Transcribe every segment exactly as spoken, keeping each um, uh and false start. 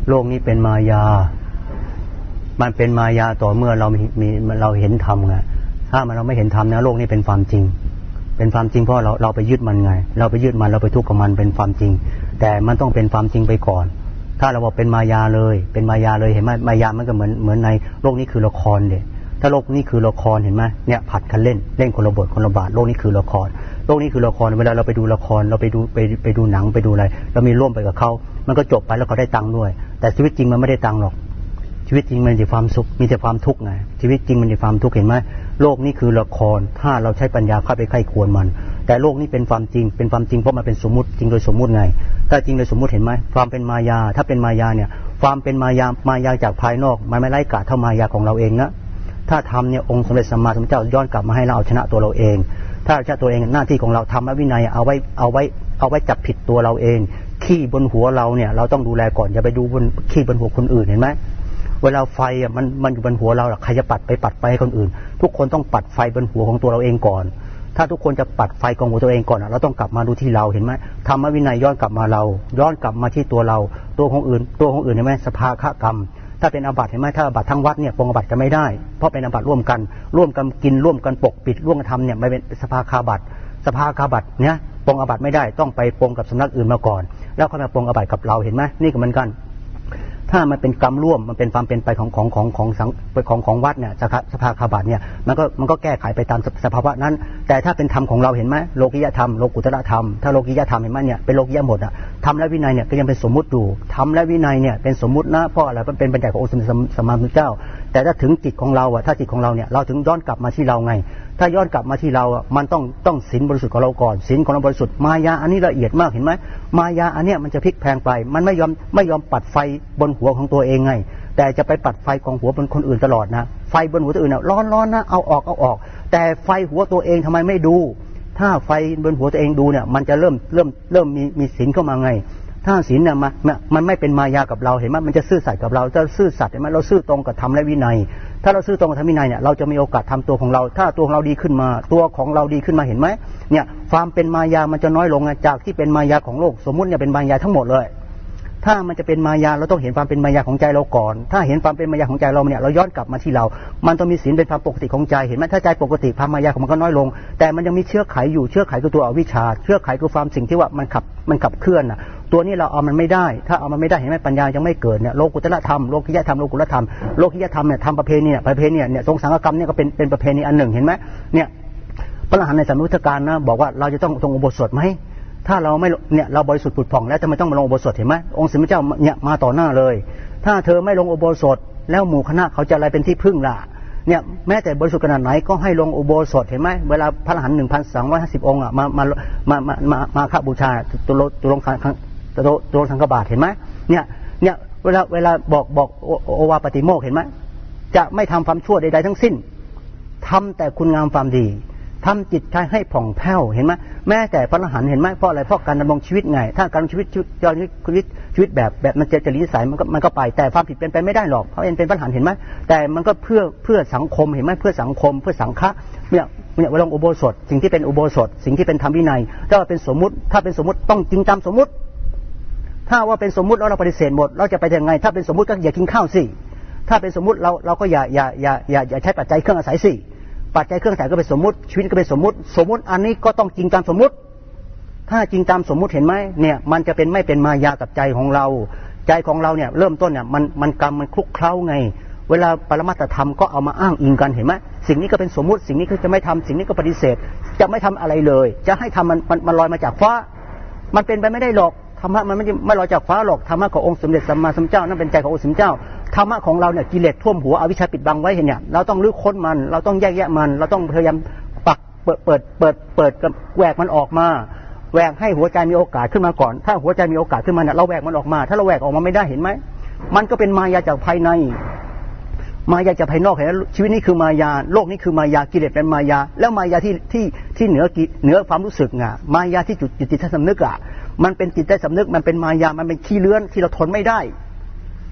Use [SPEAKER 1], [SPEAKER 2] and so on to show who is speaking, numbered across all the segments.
[SPEAKER 1] โลกนี้เป็นมายามันเป็นมายาต่อเมื่อเรามีเราเห็นธรรมไงถ้ามันเราไม่เห็นธรรมนะโลกนี้เป็นความจริงเป็นความจริงเพราะเราเราไปยึดมันไงเราไปยึดมันเราไปทุกข์กับมันเป็นความจริงแต่มันต้องเป็นความจริงไปก่อนถ้าเราบอกเป็นมายาเลยเป็นมายาเลยเห็นไหมมายามันก็เหมือนเหมือนในโลกนี้คือละครเด็ถ้าโลกนี้คือละครเห็นไหมเนี่ยผัดกันเล่นเล่นคนละบทคนละบาทโลกนี้คือละครโลกนี้คือละครเวลาเราไปดูละครเราไปดูไปไปดูหนังไปดูอะไรเรามีร่วมไปกับเขามันก็จบไปแล้วเขาได้ตังค์ด้วยแต่ชีวิตจริงมันไม่ได้ตังค์หรอกชีวิตจริงมันมีแต่ความสุขมีแต่ความทุกข์ไงชีวิตจริงมันมีความทุกข์เห็นไหมโลกนี้คือละครถ้าเราใช้ปัญญาเข้าไปไข้ควรมันแต่โลกนี้เป็นความจริงเป็นความจริงเพราะมันเป็นสมมุติจริงโดยสมมุติไงถ้าจริงโดยสมมุติเห็นไหมความเป็นมายาถ้าเป็นมายาเนี่ยความเป็นมายามายาจากภายนอกมันไม่ไร้กาจเท่ามายาของเราเองนะถ้าทำเนี่ยองค์สมเด็จสัมมาสัมพุทธเจ้าย้อนกลับมาให้เราเอาชนะตัวเราเองถ้าชนะตัวเองหน้าที่ของเราทำวินัยเอาไว้เอาไว้เอาไว้จับผิดตัวเราเองขี้บนหัวเราเนี่ยเราต้องดูแลก่อนอย่าไปดูบนขี้บนหัวคนอื่นเห็นไหมเวลาไฟอ่ะมันมันอยู่บนหัวเราใครจะปัดไปปัดไฟให้คนอื่นทุกคนต้องปัดไฟบนหัวของตัวเราเองก่อนถ้าทุกคนจะปัดไฟของหัวตัวเองก่อนเราต้องกลับมาดูที่เราเห็นไหมธรรมวินัยย้อนกลับมาเราย้อนกลับมาที่ตัวเราตัวของอื่นตัวของอื่นเห็นไหมสภาคะกรรมถ้าเป็นอาบัติเห็นไหมถ้าอาบัติทั้งวัดเนี่ยปรงอาบัติกันไม่ได้เพราะเป็นอาบัติร่วมกันร่วมกันกินร่วมกันปกปิดร่วมกันทำเนี่ยไม่เป็นสภาคาบัติสภาคาบัติเนี่ยปรงอาบัติไม่ได้ต้องไปปรงกับสำนักอื่นมาก่อนแล้วค่อยมาปรงอาบัติกับเราเห็นไหมนี่ก็เหมือนกันถ้ามันเป็นกรรมร่วมมันเป็นความเป็นไปของของของของสังของของวัดเนี่ยสภาคาบัติเนี่ยมันก็มันก็แก้ไขไปตามสภาวะนั้นแต่ถ้าเป็นธรรมของเราเห็นไหมโลกิยธรรมโลกุตระธรรมถ้าโลกิยธรรมเห็นไหมเนี่ยเป็นโลกิยหมดอ่ะธรรมและวินัยเนี่ยก็ยังเป็นสมมุติอยู่ธรรมและวินัยเนี่ยเป็นสมมุตินะเพราะอะไรมันเป็นปัญญาขององค์สมเด็จสัมมาสัมพุทธเจ้าแต่ถ้าถึงจิตของเราอ่ะถ้าจิตของเราเนี่ยเราถึงย้อนกลับมาที่เราไงถ้าย้อนกลับมาที่เราอ่ะมันต้องต้องศีลบริสุทธิ์ของเราก่อนศีลของเราบริสุทธิ์มายาอันนี้ละเอียดมากเห็นไหมมายาอันเนี้ยมันจะพลิกแพลงไปมันไม่ยอมไม่ยอมปัดไฟบนหัวของตัวเองไงแต่จะไปปัดไฟของหัวบนคนอื่นตลอดนะไฟบนหัวตัวอื่นน่ะร้อนๆนะเอาออกเอาออกแต่ไฟหัวตัวเองทำไมไม่ดูถ้าไฟบนหัวตัวเองดูเนี่ยมันจะเริ่มเริ่มเริ่มมีมีศีลเข้ามาไงถ้าศีลเนี่ยมันมันไม่เป็นมายากับเราเห็นไหมมันจะซื่อสัตย์กับเราจะซื่อสัตย์เห็นไหมเราซื่อตรงกับธรรมและวินัยถ้าเราซื่อตรงกับธรรมวินัยเนี่ยเราจะมีโอกาสทำตัวของเราถ้าตัวของเราดีขึ้นมาตัวของเราดีขึ้นมาเห็นไหมเนี่ยความเป็นมายามันจะน้อยลงจากที่เป็นมายาของโลกสมมุติเนี่ยเป็นมายาทั้งหมดเลยถ้ามันจะเป็นมายาเราต้องเห็นความเป็นมายาของใจเราก่อนถ้าเห็นความเป็นมายาของใจเราเนี่ยเราย้อนกลับมาที่เรามันต้องมีศีลเป็นความปกติของใจเห็นไหมถ้าใจปกติความมายาของมันก็น้อยลงแต่มันยังมีเชื้อไขอยู่เชื้อไขคือตัวอวิชชาเชื้อไขคือความสิ่งที่ว่ามันขับมันขับเคลื่อนน่ะตัวนี้เราเอามันไม่ได้ถ้าเอามันไม่ได้เห็นไหมปัญญายังไม่เกิดเนี่ยโลกุตระธรรมโลกิยธรรมโลกุตระธรรมโลกิยธรรมเนี่ยทำประเพณีเนี่ยประเพณีเนี่ยทรงสังฆกรรมเนี่ยก็เป็นเป็นประเพณีอันหนึ่งเห็นไหมเนี่ยพระอรหันต์ในสมัยพุทธกาลนะบอกว่าเราจะต้องทรงอุโบสถไหมถ้าเราไม่เนี่ยเราบริสุทธิ์ผุดผ่องแล้วจะไม่ต้องมาลงอุโบสถเห็นไหมองค์สมเด็จเจ้าเนี่ยมาต่อหน้าเลยถ้าเธอไม่ลงอุโบสถแล้วหมู่คณะเขาจะอะไรเป็นที่พึ่งล่ะเนี่ยแม้แต่บริสุทธิ์ขนาดไหนก็ให้ลงอุโบสถเห็นไหมเวลาพระอรหันต์หนึ่งพันสองร้อยห้าสิบองค์อ่ะมามามามามามาฆบูชาตัวตัวลงตัวตัวสังฆบาทเห็นไหมเนี่ยเนี่ยเวลาเวลาบอกบอกโอวาปฏิโมกข์เห็นไหมจะไม่ทำความชั่วใดๆทั้งสิ้นทำแต่คุณงามความดีทำจิตใจให้ผ่องแผ้วเห็นไหมแม้แต่พระอรหันต์เห็นไหมเพราะอะไรเพราะการดำรงชีวิตไงถ้าการดำรงชีวิตชีวิตชีวิตแบบแบบมันจะจริตนิสัยมันก็มันก็ไปแต่ความผิดเป็นไปไม่ได้หรอกเพราะเอ็นเป็นพระอรหันต์เห็นไหมแต่มันก็เพื่อเพื่อสังคมเห็นไหมเพื่อสังคมเพื่อสังฆะเนี่ยเนี่ยเวลาอุโบสถสิ่งที่เป็นอุโบสถสิ่งที่เป็นธรรมวินัยถ้าว่าเป็นสมมุติถ้าเป็นสมมุติต้องจริงตามสมมุติถ้าว่าเป็นสมมุติแล้วเราปฏิเสธหมดเราจะไปยังไงถ้าเป็นสมมุติก็อย่ากินข้าวสิถ้าเป็นสมมุติเราเราก็อย่าอย่าอย่าอย่าอย่าใช้ปัจจัยเครื่องอาศัยสิปัจจัยเครื่องอาศัยก็เป็นสมมุติชีวิตก็เป็นสมมุติสมมุติอันนี้ก็ต้องจริงตามสมมุติถ้าจริงตามสมมุติเห็นไหมเนี่ยมันจะเป็นไม่เป็นมายากับใจของเราใจของเราเนี่ยเริ่มต้นเนี่ยมันมันกรรมมันคลุกเคล้าไงเวลาปรมัตถธรรมก็เอามาอ้างอิงกันเห็นไหมสิ่งนี้ก็เป็นสมมุติสิ่งนี้ก็จะไม่ทำสิ่งนี้ก็ปฏิเสธจะไม่ทำอะไรเลยจะให้ทำมันมันมันลอยมาจากฟ้ามันเป็นไปไม่ได้หรอกธรรมะมันไม่ไม่ลอยจากฟ้าหรอกธรรมะขององค์สมเด็จสัมมาสัมพุทธเจ้านั่นเป็นใจขององค์สมเด็จเจ้าธรรมะของเราเนี่ยกิเลสท่วมหัวอวิชชาปิดบังไว้เห็นเนี่ยเราต้องลื้อค้นมันเราต้องแยกแยะมันเราต้องพยายามปักเปิดเปิดเปิดเปิดแหวกมันออกมาแหวกให้หัวใจมีโอกาสขึ้นมาก่อนถ้าหัวใจมีโอกาสขึ้นมาเนี่ยเราแหวกมันออกมาถ้าเราแหวกออกมาไม่ได้เห็นไหมมันก็เป็นมายาจากภายในมายาจากภายนอกเห็นไหมชีวิตนี้คือมายาโลกนี้คือมายากิเลสเป็นมายาแล้วมายาที่ที่ที่เหนือเหนือความรู้สึกอ่ะมายาที่จุดจิตใต้สำนึกอ่ะมันเป็นจิตใต้สำนึกมันเป็นมายามันเป็นขี้เลื้อนที่เราทนไม่ได้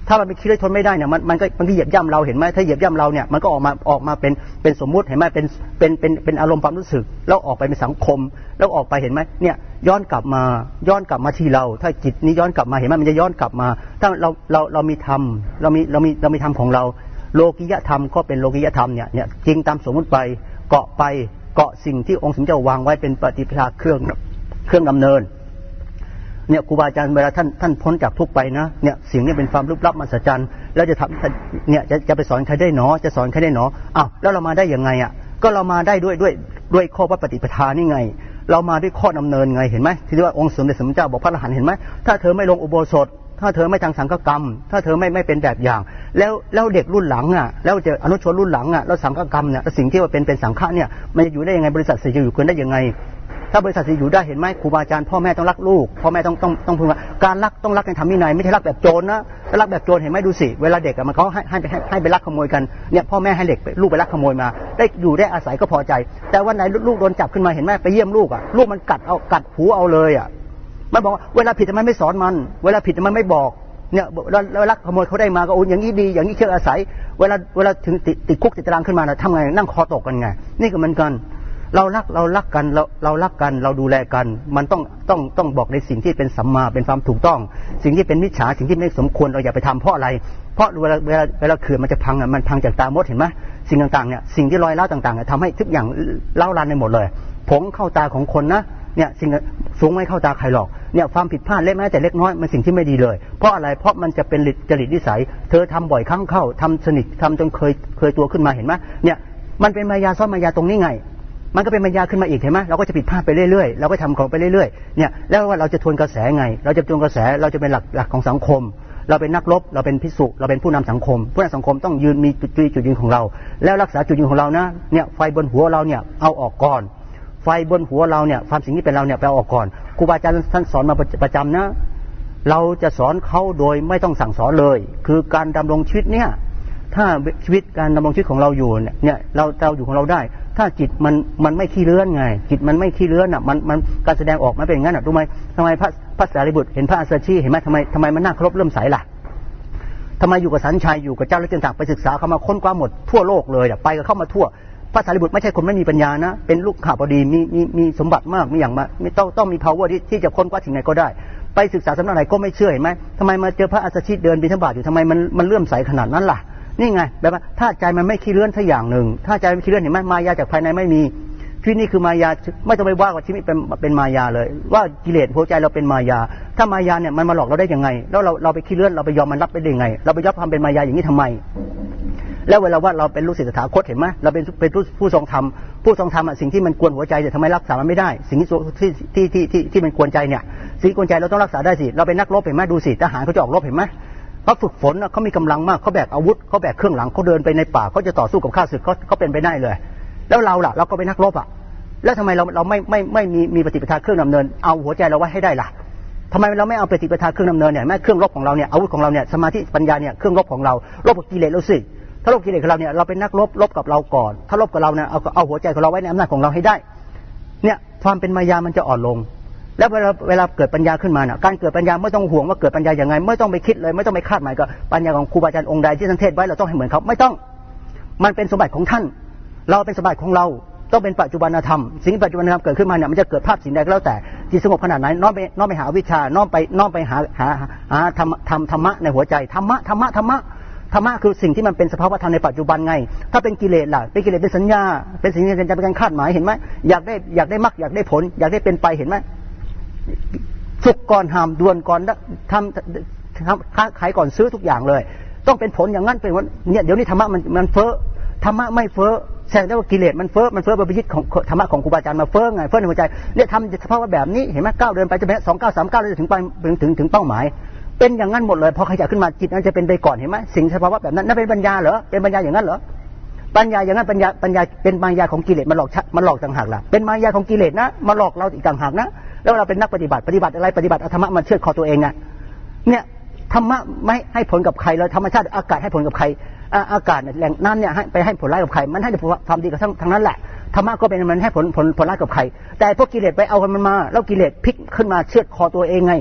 [SPEAKER 1] ถ้ามันเป็นขี้เลยทนไม่ได้เนี่ยมันมันก็มันก็เหยียบย่ำเราเห็นไหมถ้าเหยียบย่ำเราเนี่ยมันก็ออกมาออกมาเป็นเป็นสมมุติเห็นไหมเป็นเป็นเป็นเป็นอารมณ์ความรู้สึกแล้วออกไปเป็นสังคมแล้วออกไปเห็นไหมเนี่ยย้อนกลับมาย้อนกลับมาที่เราถ้าจิตนี้ย้อนกลับมาเห็นไหมมันจะย้อนกลับมาถ้าเราเราเรามีธรรมเรามีเรามีเรามีธรรมของเราโลกิยธรรมก็เป็นโลกิยธรรมเนี่ยเนี่ยจริงตามสมมุติไปเกาะไปเกาะสิ่งที่องค์สมเด็จวางไว้เป็นปฏิปทาเครื่องเครื่องดำเนินเนี่ยครูบาอาจารย์เวลาท่านท่านพ้นจากทุกไปนะเนี่ยสิ่งนี้เป็นความลึกลับมหัศจรรย์แล้วจะทำเนี่ยจะจะไปสอนใครได้หนอจะสอนใครได้หนออ้าวแล้วเรามาได้ยังไงอ่ะก็เรามาได้ด้วยด้วยด้วยข้อว่าปฏิปทานี่ไงเรามาด้วยข้อดำเนินไงเห็นไหมที่เรียกว่าองค์สมเด็จสมเด็จเจ้าบอกพระอรหันต์เห็นไหมถ้าเธอไม่ลงอุโบสถถ้าเธอไม่ทำสังฆกรรมถ้าเธอไม่ไม่เป็นแบบอย่างแล้วแล้วเด็กรุ่นหลังอ่ะแล้วจะอนุชนรุ่นหลังอ่ะแล้วสังฆกรรมเนี่ยสิ่งที่ว่าเป็นเป็นสังฆะเนี่ยมันจะอยู่ได้ยังไงบริษัทจะอยู่กันได้ยังไงถ้าบริษัทจะอยู่ได้เห็นไหมครูบาอาจารย์พ่อแม่ต้องรักลูกพ่อแม่ต้องต้องต้องพึงการรักต้องรักในธรรมวินัยไม่ใช่รักแบบโจรนะถ้ารักแบบโจรเห็นไหมดูสิเวลาเด็กมันเขาให้ให้ไปให้ไปรักขโมยกันเนี่ยพ่อแม่ให้เด็กลูกไปรักขโมยมาได้อยู่ได้อาศัยก็พอใจแต่วันไหนลูกโดนจับขึ้นมาเห็นไหมไปเยี่ยมลูกอ่ะลูกมันกัดเอากัดหูเอาเลยอ่ะมันบอกเวลาผิดทำไมไม่สอนมันเวลาผิดทำไมไม่บอกเนี่ยเวลาขโมยเขาได้มาก็โอ้อย่างนี้ดีอย่างนี้เชื่ออาศัยเวลาเวลาถึงติดติดคุกติดตารางขึ้นมานะทำไงนั่งคอตกกันไงนี่ก็เหมือนกันเรารักเรารักกันเราเรารักกันเราดูแลกันมันต้องต้องต้องบอกในสิ่งที่เป็นสัมมาเป็นความถูกต้องสิ่งที่เป็นมิจฉาสิ่งที่ไม่สมควรเราอย่าไปทำเพราะอะไรเพราะเวลาเวลาเวลาเขื่อนมันจะพังอ่ะมันพังจากตามดเห็นไหมสิ่งต่างๆเนี่ยสิ่งที่ลอยเล่าต่างๆทำให้ทุกอย่างเล่าลานในหมดเลยผงเข้าตาของคนนะเนี่ยสิ่งสูงไม่เข้าตาใครหรอกเนี่ยความผิดพลาดเล็กน้อยแต่เล็กน้อยมันสิ่งที่ไม่ดีเลยเพราะอะไรเพราะมันจะเป็นจริตนิสัยเธอทำบ่อยครั้งเข้าทำสนิททำจนเคยเคยตัวขึ้นมาเห็นไหมเนี่ยมันเป็นมายาซ้อนมายาตรงนี้ไงมันก็เป็นมายาขึ้นมาอีกเห็นไหมเราก็จะผิดพลาดไปเรื่อยๆเราก็ทำของไปเรื่อยๆเนี่ยแล้วว่าเราจะทวนกระแสไงเราจะทวนกระแสเราจะเป็นหลักหลักของสังคมเราเป็นนักรบเราเป็นภิกษุเราเป็นผู้นำสังคมผู้นำสังคมต้องยืนมีจุดจุดยืนของเราแล้วรักษาจุดยืนของเรานะเนี่ยไฟบนหัวเราเนี่ยเอาออกก่อนไฟบนหัวเราเนี่ยความสิ่งที่เป็นเราเนี่ยไปเอาออกก่อนครูบาอาจารย์ท่านสอนมาประจำนะเราจะสอนเขาโดยไม่ต้องสั่งสอนเลยคือการดำรงชีวิตเนี่ยถ้าชีวิตการดำรงชีวิตของเราอยู่เนี่ยเราเราอยู่ของเราได้ถ้าจิตมันมันไม่ขี้เลื้อนไงจิตมันไม่ขี้เลื้อนอ่ะมันมันการแสดงออกมันเป็นอย่างนั้นอ่ะรู้ไหมทำไมพระพระสารีบุตรเห็นพระอัสสชีเห็นไหมทำไมทำไมมันน่าเคารพเริ่มใสล่ะทำไมอยู่กับสันชัยอยู่กับเจ้าและเจ้าต่างไปศึกษาเขามาค้นคว้าหมดทั่วโลกเลยไปกับเข้ามาทั่วพระสารีบุตรไม่ใช่คนไม่มีปัญญานะเป็นลูกข้าพอดีมีมีมีสมบัติมากมีอย่างมาไม่ต้องต้องมี power ที่ที่จะค้นคว้าสิ่งไหนก็ได้ไปศึกษาสำนักไหนก็ไม่เชื่อเห็นไหมทำไมมาเจอพระอัสสชีเดินบิณฑบาตอยู่ทำไมมันมันเลื่อมใสขนาดนั้นล่ะนี่ไงแบบว่าถ้าใจมันไม่ขี้เลื่อนสักอย่างหนึ่งถ้าใจไม่ขี้เลื่อนเห็นไหมมายาจากภายในไม่มีชีวิตนี้คือมายาไม่ต้องไปว่าว่าชีวิตเป็นเป็นมายาเลยว่ากิเลสหัวใจเราเป็นมายาถ้ามายาเนี่ยมันมาหลอกเราได้ยังไงแล้วเราเราไปขี้เลื่อนเราไปยอมมันรับไปได้ยังไงเราไปยอมทำเป็นมายาอย่างนี้ทำไมแล้วเวลาว่าเราเป็นลูกศิษย์ตถาคตเห็นไหมเราเป็นเป็นผู้ทรงธรรมผู้ทรงธรรมสิ่งที่มันกวนหัวใจเนี่ยทำไมรักษามันไม่ได้สิ่งที่ที่ที่ที่ที่มันกวนใจเนี่ยสิ่งกวนใจเราต้องรักษาได้สิเราเป็นนักรบเห็นไหมดูสิทหารเขาจะออกรบเห็นไหมเขาฝึกฝนเขามีกำลังมากเขาแบกอาวุธเขาแบกเครื่องหลังเขาเดินไปในป่าเขาจะต่อสู้กับข้าศึกเขาเขาเป็นไปได้เลยแล้วเราล่ะเราก็เป็นนักรบอ่ะแล้วทำไมเราเราไม่ไม่ไม่มีมีปฏิปทาเครื่องดำเนินเอาหัวใจเราไว้ให้ได้ล่ะทำไมเราไม่เอาปฏิปทาเครื่องดำเนินเนี่ยแม้เครื่องรบของเราเนี่ยอาวุธของเราเนี่ยสมาธิปัญญาเนี่ยเครื่องรบของเรารบกับกิเลสเราสิถ้ารบกิเลสของเราเนี่ยเราเป็นนักรบรบกับเราก่อนถ้ารบกับเราเนี่ยเอาเอาหัวใจของเราไว้ในอำนาจของเราให้ได้เนี่ยความเป็นมายามันจะอ่อนลงแล้วเวลาเวลาเกิดปัญญาขึ้นมาเนี่ยการเกิดปัญญาไม่ต้องห่วงว่าเกิดปัญญาอย่างไงไม่ต้องไปคิดเลยไม่ต้องไปคาดหมายกับปัญญาของครูบาอาจารย์องค์ใดที่ท่านเทศไว้เราต้องให้เหมือนเขาไม่ต้องมันเป็นสมบัติของท่านเราเป็นสมบัติของเราต้องเป็นปัจจุบันธรรมสิ่งปัจจุบันธรรมเกิดขึ้นมาเนี่ยมันจะเกิดภาพสิ่งใดก็แล้วแต่จิตสงบขนาดไหนน้อมไปน้อมไปหาวิชาน้อมไปน้อมไปหาหาหาธรรมธรรมธรรมะในหัวใจธรรมะธรรมะธรรมะธรรมะคือสิ่งที่มันเป็นสภาวะธรรมในปัจจุบันไงถ้าเป็นกิเลสล่ะเป็นกิเลสเป็นสัญญาเป็นสิ่งที่จะเป็นการคาดหมายเห็นไหมอยากได้อยากได้มรรคอยากได้ผลอยากได้เป็นไปเห็นไหมสุกก่อนหามด่วนก่อนทำทำค้าขายก่อนซื้อทุกอย่างเลยต้องเป็นผลอย่างนั้นเป็นวันเนี่ยเดี๋ยวนี้ธรรมะมันมันเฟ้อธรรมะไม่เฟ้อแสดงว่ากิเลสมันเฟ้อมันเฟ้อไปยึดของธรรมะของครูบาอาจารย์มาเฟ้อไงเฟ้อในหัวใจเนี่ยทำสภาพว่าแบบนี้เห็นไหมก้าวเดินไปจะเป็นสองก้าวสามก้าวจะถึงไปถึงถึงเป้าหมายเป็นอย่างนั้นหมดเลยพอขยับขึ้นมาจิตนั้นจะเป็นไปก่อนเห็นไหมสิ่งสภาวะแบบนั้นนั่นเป็นปัญญาเหรอเป็นปัญญาอย่างนั้นเหรอปัญญาอย่างนั้นปัญญาปัญญาเป็นมายาของกิเลสมันหลอกมันหลอกต่างหากล่ะเป็นมายาของกิเลสนะมาหลอกเราอีกต่างหากนะแล้วเราเป็นนักปฏิบัติปฏิบัติอะไรปฏิบัติธรรมะมันเชื่อคอตัวเองไงเนี่ยธรรมะไม่ให้ผลกับใครเลยธรรมชาติอากาศให้ผลกับใครอากาศแหล่งน้ำเนี่ยให้ไปให้ผลร้ายกับใครมันให้ความดีกับทั้งทั้งนั้นแหละธรรมะก็เป็นมันให้ผลผลผลร้ายกับใครแต่พวกกิเลสไปเอามันมาแล้วกิเลสพลิกขึ้นมาเชื่อคอตัวเองไง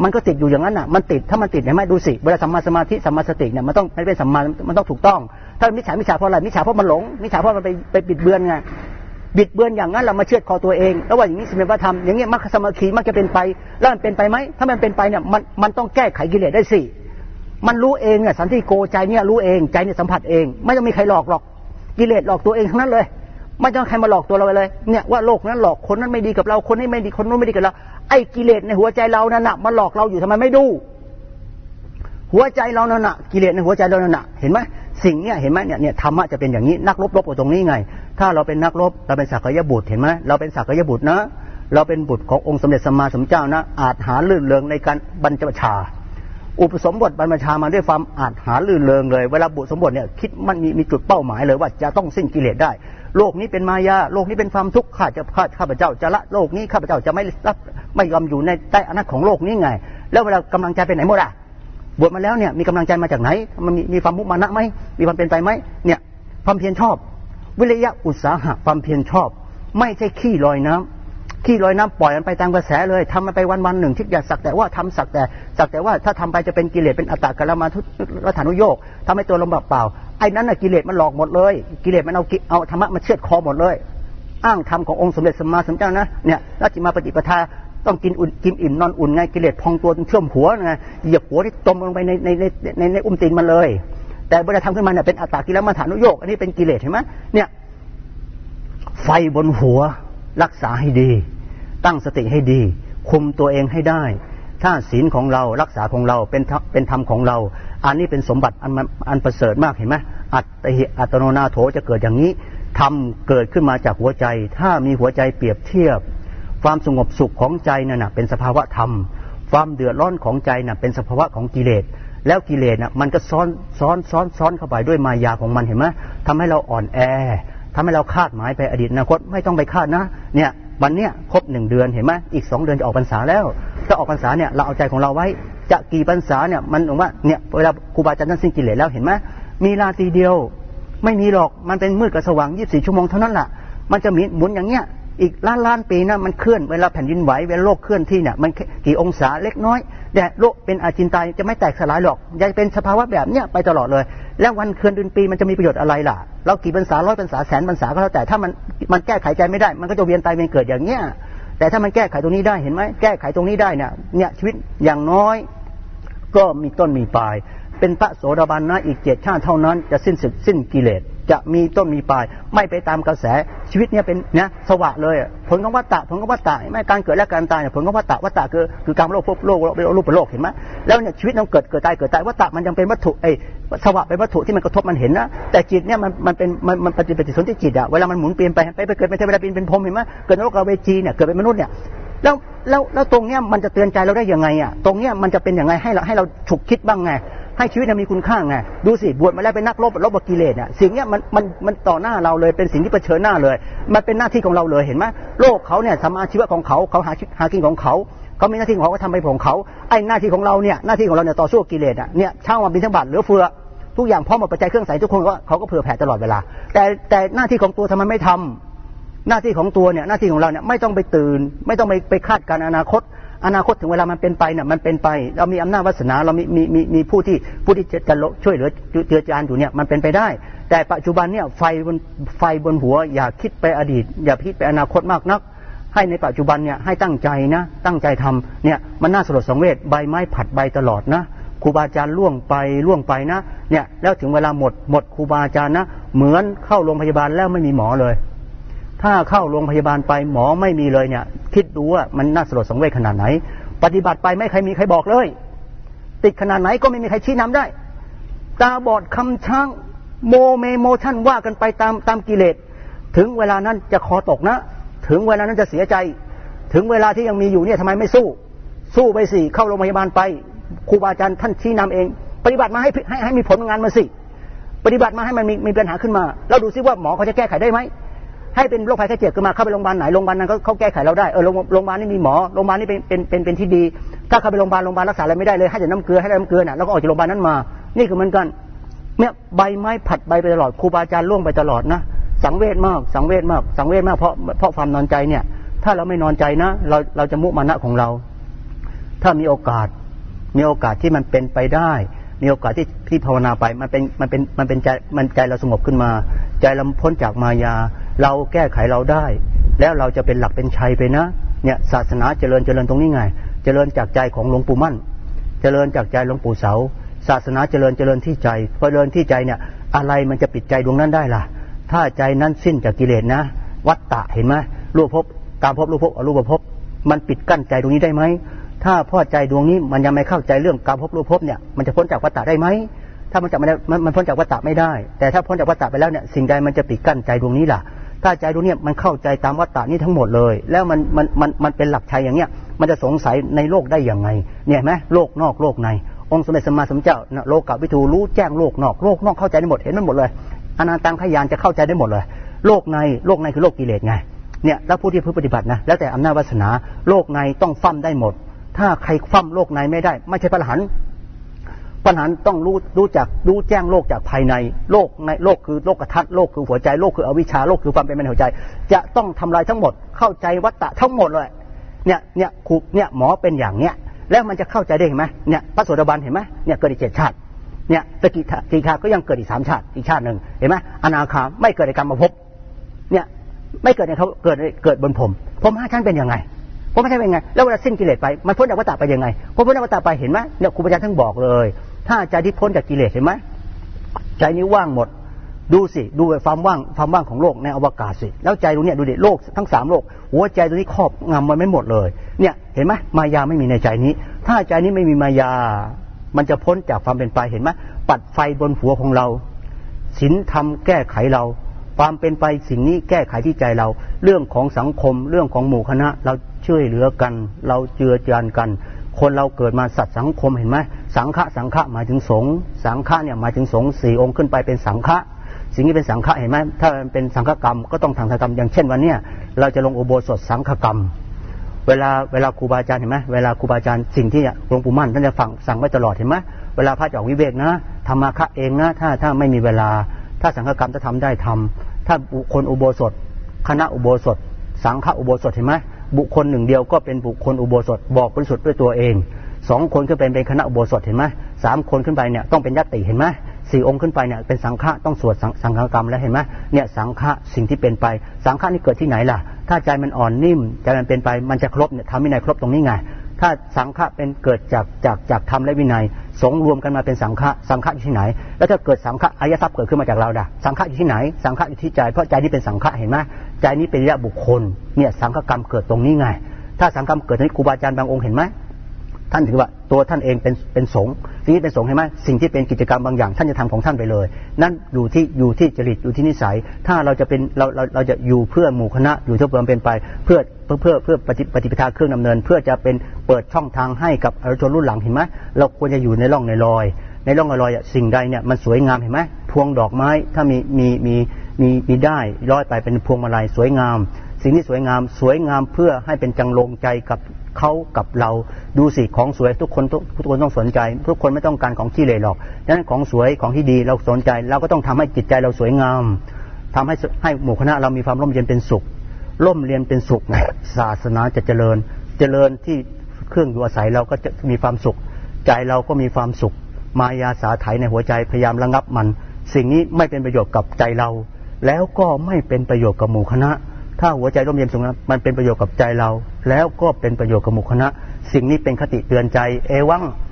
[SPEAKER 1] มันก็ติดอยู่อย่างนั้นน่ะมันติดถ้ามันติดเห็นไหมดูสิเวลาสัมมาสมาธิสัมมาสติเนี่ยมันต้องไม่เป็นสัมมามันต้องถูกต้องถ้ามิจฉามิจฉาเพราะอะไรมิจฉาเพราะมันหลงมิจฉาเพราะมันไปไปบิดเบือนไงบิดเบือนอย่างนั้นเรามาเชื่อคอตัวเองแล้วว่าอย่างนี้สิเป็นพระธรรมอย่างเงี้ยมรรคสมาธิมักจะเป็นไปแล้วมันเป็นไปไหมถ้ามันเป็นไปเนี่ยมันมันต้องแก้ไขกิเลสได้สิมันรู้เองเนี่ยสันติโกใจเนี่ยรู้เองใจเนี่ยสัมผัสเองไม่ต้องมีใครหลอกหรอกกิเลสหลอกตัวเองทั้งนั้นเลยไม่ต้องใครมาหลอกตัวเราไปเลยเนี่ยว่าโลกนั้นหลอกคนนั้นไม่ดีกับเราคนนี้ไม่ดีคนนู้นไม่ดีกับเราไอ้กิเลสในหัวใจเรานั่นน่ะมันหลอกเราอยู่ทำไมไม่ดูหัวใจเรานั่นน่ะกิเลสในหัวใจเรานั่นน่ะเห็นไหมสิ่งเนี้ยเห็นไหมเนี่ยเนี่ยธรรมะจะเป็นอย่างนี้นักรบรบกับตรงนี้ไงถ้าเราเป็นนักรบเราเป็นสักยบุตรเห็นไหมเราเป็นสักยบุตรนะเราเป็นบุตรขององค์สมเด็จสัมมาสัมพุทธเจ้านะอาจหาลื่นเริงในการบรรพชาอุปสมบทบรรพชามาด้วยความอาจหาลื่นเริงเลยเวลาบุตรสมบทเนี่ยคิดมันมีมีจุดเป้าหมายเลยว่าจะต้องสิ้นกิเลสได้โลกนี้เป็นมายาโลกนี้เป็นความทุกข์ข้าจะข้าพเจ้าจะละโลกนี้ข้าพเจ้าจะไม่รับไม่ยอมอยู่ในใต้อำนาจของโลกนี้ไงแล้วเวลากำลังใจไปไหนหมดอ่ะบวชมาแล้วเนี่ยมีกำลังใจมาจากไหนมันมีมีความมุมานะไหมมีความเป็นไปไหมเนี่ยความเพียรชอบวิริยะอุตสาหะความเพียรชอบไม่ใช่ขี้ลอยน้ำขี้ลอยน้ำปล่อยมันไปตามกระแสเลยทำมันไปวันวันหนึ่งที่อยากสักแต่ว่าทำสักแต่สักแต่ว่าถ้าทำไปจะเป็นกิเลสเป็นอัตตกลมาทุรัฐานุโยคทำให้ตัวลมเปล่าไอ้นั้นน่ะกิเลสมันหลอกหมดเลยกิเลสมันเอาเอาธรรมะมาเชือดคอหมดเลยอ้างธรรมขององค์สมเด็จสัมมาสัมพุทธเจ้านะเนี่ยรัชมาปฏิปทาต้องกินอุ่นกินอิ่มนอนอุ่นไงกิเลสพองตัวเชื่อมหัวไงเหยียบหัวที่จมลงไปในในในในในอุ้มตีนมันเลยแต่เวลาทำขึ้นมาเนี่ยเป็นอัตตกิลมัฏฐานุโยคอันนี้เป็นกิเลสเห็นไหมเนี่ยไฟบนหัวรักษาให้ดีตั้งสติให้ดีคุมตัวเองให้ได้ถ้าศีลของเรารักษาของเราเป็นเป็นธรรมของเราอันนี้เป็นสมบัติอันอันประเสริฐมากเห็นไหมอัตติอัตโนนาโถจะเกิดอย่างนี้ธรรมเกิดขึ้นมาจากหัวใจถ้ามีหัวใจเปรียบเทียบความสงบสุขของใจนั่นน่ะเป็นสภาวะธรรมความเดือดร้อนของใจน่ะเป็นสภาวะของกิเลสแล้วกิเลสน่ะมันก็ซ้อนซ้อนซ้อนซ้อนเข้าไปด้วยมายาของมันเห็นไหมทำให้เราอ่อนแอทำให้เราคาดหมายไปอดีตอนาคตไม่ต้องไปคาดนะเนี่ยวันเนี้ยครบหนึ่งเดือนเห็นไหมอีกสองเดือนจะออกพรรษาแล้วถ้าออกพรรษาเนี่ยเราเอาใจของเราไว้จะกี่พรรษาเนี่ยมันบอกว่าเนี่ยเวลาครูบาอาจารย์ท่านสิ้นกิเลสแล้วเห็นไหมมีราตรีเดียวไม่มีหรอกมันเป็นมืดกับสว่างยี่สิบสี่ชั่วโมงเท่านั้นแหละมันจะหมุนอย่างเงี้ยอีกล้านล้านปีนะมันเคลื่อนเวลาแผ่นดินไหวเวลาโลกเคลื่อนที่เนี่ยมันกี่องศาเล็กน้อยแต่โลกเป็นอาจินไตยจะไม่แตกสลายหรอกจะเป็นสภาวะแบบเนี้ยไปตลอดเลยแล้ววันคืนเดือนปีมันจะมีประโยชน์อะไรล่ะเรากี่พรรษาร้อยพรรษาแสนพรรษาก็แล้วแต่ถ้ามันมันแก้ไขใจไม่ได้มันก็จะเวียนตายเวียนเกิดอย่างเงี้ยแต่ถ้ามันแก้ไขตรงนี้ได้เห็นไหมแก้ไขตรงนี้ได้เนี่ยเนี่ยชีวิตอย่างน้อยก็มีต้นมีปลายเป็นพระโสดาบันนะอีกเจ็ดชาติเท่านั้นจะสิ้นสุดสิ้นกิเลสจะมีต้นมีปลายไม่ไปตามกระแสชีวิตเนี่ยเป็นเนี่ยสว่างเลยผลของวัฏฏะผลของวัฏฏะไม่การเกิดและการตายผลของวัฏฏะวัฏฏะคือคือการโลกภพโลกรูปโลกเห็นไหมแล้วเนี่ยชีวิตต้องเกิดเกิดตายเกิดตายวัฏฏะมันยังเป็นวัตถุไอ้สว่างเป็นวัตถุที่มันกระทบมันเห็นนะแต่จิตเนี่ยมันมันเป็นมันมันปฏิปฏิสนธิจิตอะเวลามันหมุนเปลี่ยนไปไปไปเกิดเป็นเทวดาเป็นเป็นพรหมเห็นไหมเกิดนรกอเวจีเนี่ยเกิดเป็นมนุษย์เนี่ยแล้วแล้วแล้วตรงเนี้ยมันจะเตือนใจเราได้ยังไงอ่ะตรงเนี้ยมันจะเป็นยังไงให้เราให้เราฉุกคิดบ้างไงให้ชีวิตมีคุณค่าไงดูสิบวชมาแล้วเป็นนักรบรบกับกิเลสเนี่ยสิ่งเนี้ยมันมันมันต่อหน้าเราเลยเป็นสิ่งที่เผชิญหน้าเลยมันเป็นหน้าที่ของเราเลยเห็นไหมโลกเขาเนี่ยทำอาชีพของเขาเขาหาหากินของเขาเขามีหน้าที่ของเขาก็ทำไปของเขาไอ้หน้าที่ของเราเนี่ยหน้าที่ของเราเนี่ยต่อสู้กิเลสอ่ะเนี่ยเช่ามาบิณฑบาตเหลือเฟือทุกอย่างพร้อมหมดปัจจัยเครื่องใส่ทุกคนก็เขาก็เผื่อแผ่ตลอดเวลาแต่แต่หน้าที่ของตัวทำไมไม่ทำหน้าที่ของตัวเนี่ยหน้าที่ของเราเนี่ยไม่ต้องไปตื่นไม่ต้องไปไปคาดการอนาคตอนาคตถึงเวลามันเป็นไปเนี่ยมันเป็นไปเรามีอำนาจวาสนาเรามีมีมีมีผู้ที่ผู้ที่จะช่วยเหลือเจือจานอยู่เนี่ยมันเป็นไปได้แต่ปัจจุบันเนี่ยไฟบนไฟบนหัวอย่าคิดไปอดีตอย่าคิดไปอนาคตมากนักให้ในปัจจุบันเนี่ยให้ตั้งใจนะตั้งใจทำเนี่ยมันน่าสลดสังเวชใบไม้ผัดใบตลอดนะครูบาอาจารย์ล่วงไปล่วงไปนะเนี่ยแล้วถึงเวลาหมดหมดครูบาอาจารย์นะเหมือนเข้าโรงพยาบาลแล้วไม่มีหมอเลยถ้าเข้าโรงพยาบาลไปหมอไม่มีเลยเนี่ยคิดดูว่ามันน่าสลดสังเวชขนาดไหนปฏิบัติไปไม่ใครมีใครบอกเลยติดขนาดไหนก็ไม่มีใครชี้นำได้ตาบอดคำช้างโมเมโมชั่นว่ากันไปตามตามกิเลสถึงเวลานั้นจะคอตกนะถึงเวลานั้นจะเสียใจถึงเวลาที่ยังมีอยู่เนี่ยทำไมไม่สู้สู้ไปสิเข้าโรงพยาบาลไปครูบาอาจารย์ท่านชี้นำเองปฏิบัติมาให้ให้ให้มีผลงานมาสิปฏิบัติมาให้มันมีมีปัญหาขึ้นมาแล้วดูซิว่าหมอเขาจะแก้ไขได้ไหมให้เป็นโรคภัยไข้เจ็บขึ้นมาเข้าไปโรงพยาบาลไหนโรงพยาบาลนั้นเขาเขาแก้ไขเราได้เออโรงพยาบาลนี่มีหมอโรงพยาบาลนี่เป็นเป็นเป็นเป็นที่ดีถ้าเข้าไปโรงพยาบาลโรงพยาบาลรักษาอะไรไม่ได้เลยให้แต่น้ำเกลือให้น้ำเกลือน่ะแล้วก็ออกจากโรงพยาบาลนั้นมานี่คือเหมือนกันเนี่ยใบไม้ผัดใบไปตลอดครูบาอาจารย์ล่วงไปตลอดนะสังเวชมากสังเวชมากสังเวชมากเพราะเพราะความนอนใจเนี่ยถ้าเราไม่นอนใจนะเราเราจะมุมานะของเราถ้ามีโอกาสมีโอกาสที่มันเป็นไปได้มีโอกาสที่ที่ภาวนาไปมันเป็นมันเป็นมันเป็นใจมันใจเราสงบขึ้นมาใจเราพ้นจากมายาเราแก้ไขเราได้แล้วเราจะเป็นหลักเป็นชัยไปนะเนี่ยศาสนาเจริญเจริญตรงนี้ไงเจริญจากใจของหลวงปู่มั่นเจริญจากใจหลวงปู่เสาศาสนาเจริญเจริญที่ใจพอเจริญที่ใจเนี่ยอะไรมันจะปิดใจดวงนั้นได้ล่ะถ้าใจนั้นสิ้นจากกิเลสนะวัฏฏะเห็นไหมรูปภพกามภพรูปภพอรูปภพมันปิดกั้นใจดวงนี้ได้ไหมถ้าพ่อใจดวงนี้มันยังไม่เข้าใจเรื่องกามภพรูปภพเนี่ยมันจะพ้นจากวัฏฏะได้ไหมถ้ามันจะไม่ได้มันพ้นจากวัฏฏะไม่ได้แต่ถ้าพ้นจากวัฏฏะไปแล้วเนี่ยสิ่งใดมันจะปิดกั้นใจดวงนี้ล่ะถ้าใจดวงนี้มันเข้าใจตามวัฏฏะนี้ทั้งหมดเลยแล้วมันมันมันมันเป็นหลักชัยอย่างเงี้ยมันจะสงสัยในโลกได้อย่างไงเนี่ยเห็นไหมโลกนอกโลกในองค์สมเด็จสัมมาสัมพุทธเจ้าโลกวิทูรู้แจ้งโลกนอกโลกนอกเข้าใจได้หมดเห็นมันหมดเลยอนันตังขยานจะเข้าใจได้หมดเลยโลกในโลกในคือโลกกิเลสไงเนี่ยแล้วผู้ที่ปฏิบัตินะแล้วแต่อำนาจวาสนาโลกในต้องฟั่มได้หมดถ้าใครฟั่มโลกในไม่ได้ไม่ใช่พระอรหันต์พระอรหันต์ต้องรู้รู้จักรู้แจ้งโลกจากภายในโลกในโลกคือโลกทัศน์โลกคือหัวใจโลกคืออวิชชาโลกคือความเป็นไปในหัวใจจะต้องทำลายทั้งหมดเข้าใจวัฏฏะทั้งหมดเลยเนี่ยเนี่ยครูเนี่ยหมอเป็นอย่างเนี้ยแล้วมันจะเข้าใจได้เห็นไหมเนี่ยพระโสดาบันเห็นไหมเนี่ยเกิดอีกเจ็ดชาติเนี่ยสกิทาสีทาก็ยังเกิดอีกสามชาติอีกชาติหนึ่งเห็นไหมอนาคาไม่เกิดในกรรมภพเนี่ยไม่เกิดในเขาเกิดเกิดบนผมผมห้าชั้นเป็นยังไงผมไม่ใช่เป็นยังไงแล้วเวลาสิ้นกิเลสไปมันพ้นจากวัฏฏะไปยังไงพอพ้นจากวัฏฏะไปเห็นไหมเนี่ยครูบาอาจารย์ทั้งบอกเลยถ้าใจที่พ้นจากกิเลสเห็นไหมใจนี้ว่างหมดดูสิดูความว่างความว่างของโลกในอวกาศสิแล้วใจตรงนี้ดูดิโลกทั้งสามโลกหัวใจตรงนี้ครอบงำมันไม่หมดเลยเนี่ยเห็นไหมมายาไม่มีในใจนี้ถ้าใจนี้ไม่มีมายามันจะพ้นจากความเป็นไปเห็นไหมปัดไฟบนหัวของเราศีลธรรมแก้ไขเราความเป็นไปสิ่งนี้แก้ไขที่ใจเราเรื่องของสังคมเรื่องของหมู่คณะเราช่วยเหลือกันเราเจือจานกันคนเราเกิดมาสัตว์สังคมเห็นไหมสังฆะสังฆะหมายถึงสงฆ์สังฆะเนี่ยหมายถึงสงฆ์สี่องค์ขึ้นไปเป็นสังฆะสิ่งนี้เป็นสังฆะเห็นไหมถ้าเป็นสังฆกรรมก็ต้องทางกรรมอย่างเช่นวันนี้เราจะลงอุโบสถสังฆกรรมเวลาเวลาครูบาอาจารย์เห็นไหมเวลาครูบาอาจารย์สิ่งที่หลวงปู่มั่นท่านจะฟังสั่งไว้ตลอดเห็นไหมเวลาพระจะออกวิเวกนะธรรมะคะเองนะถ้าถ้าไม่มีเวลาถ้าสังฆกรรมจะทำได้ทำถ้าบุคคลอุโบสถคณะอุโบสถสังฆอุโบสถเห็นไหมบุคคลหนึ่งเดียวก็เป็นบุคคลอุโบสถบอกบริสุทธิ์ด้วยตัวเองสองคนขึ้นไปเป็นคณะอุโบสถเห็นไหมสามคนขึ้นไปเนี่ยต้องเป็นญัตติเห็นไหมสี่องค์ขึ้นไปเนี่ยเป็นสังฆะต้องสวดสังฆกรรมแล้วเห็นไหมเนี่ยสังฆะสิ่งที่เป็นไปสังฆะนี่เกิดที่ไหนล่ะถ้าใจมันอ่อนนิ่มใจมันเป็นไปมันจะครบเนี่ยทำวินัยครบตรงนี้ไงถ้าสังฆะเป็นเกิดจากจากจากธรรมและวินัยสงรวมกันมาเป็นสังฆะสังฆะอยู่ที่ไหนแล้วถ้าเกิดสังฆะอริยทรัพย์เกิดขึ้นมาจากเราด่ะสังฆะอยู่ที่ไหนสังฆะอยู่ที่ใจเพราะใจนี้เป็นสังฆะเห็นไหมใจนี้เป็นอริยบุคคลเนี่ยสังฆกรรมเกิดตรงนี้ไงถ้าสังฆกรรมเกิดในครูบาอาจารย์บางองค์เห็นไหมท่านถือว่าตัวท่านเองเป็นเป็นสงฆ์สิ่งที่เป็นสงฆ์เห็นไหมสิ่งที่เป็นกิจกรรมบางอย่างท่านจะทำของท่านไปเลยนั่นอยู่ที่อยู่ที่จริตอยู่ที่นิสัยถ้าเราจะเป็นเราเราเราจะอยู่เพื่อหมู่คณะอยู่เพื่อความเป็นไปเพื่อเพื่อเพื่อเพื่อปฏิปฏิปทาเครื่องดำเนินเพื่อจะเป็นเปิดช่องทางให้กับอรชนรุ่นหลังเห็นไหมเราควรจะอยู่ในร่องในรอยในร่องในรอยสิ่งใดเนี่ยมันสวยงามเห็นไหมพวงดอกไม้ถ้ามีมีมีมีมีได้ร้อยไปเป็นพวงมาลัยสวยงามสิ่งที่สวยงามสวยงามเพื่อให้เป็นจังลงใจกับเขากับเราดูสิของสวยทุกคนทุกคนต้องสนใจทุกคนไม่ต้องการของขี้เหร่หรอกดังนั้นของสวยของที่ดีเราสนใจเราก็ต้องทำให้จิตใจเราสวยงามทำให้ให้หมู่คณะเรามีความร่มเย็นเป็นสุขร่มเย็นเป็นสุขไงศาสนาจะเจริญเจริญที่เครื่องอยู่อาศัยเราก็จะมีความสุขใจเราก็มีความสุขมายาสาไถในหัวใจพยายามระงับมันสิ่งนี้ไม่เป็นประโยชน์กับใจเราแล้วก็ไม่เป็นประโยชน์กับหมู่คณะถ้าหัวใจร่มเย็นสุขนั้นมันเป็นประโยชน์กับใจเราแล้วก็เป็นประโยชน์กับหมู่คณะสิ่งนี้เป็นคติเตือนใจเอวัง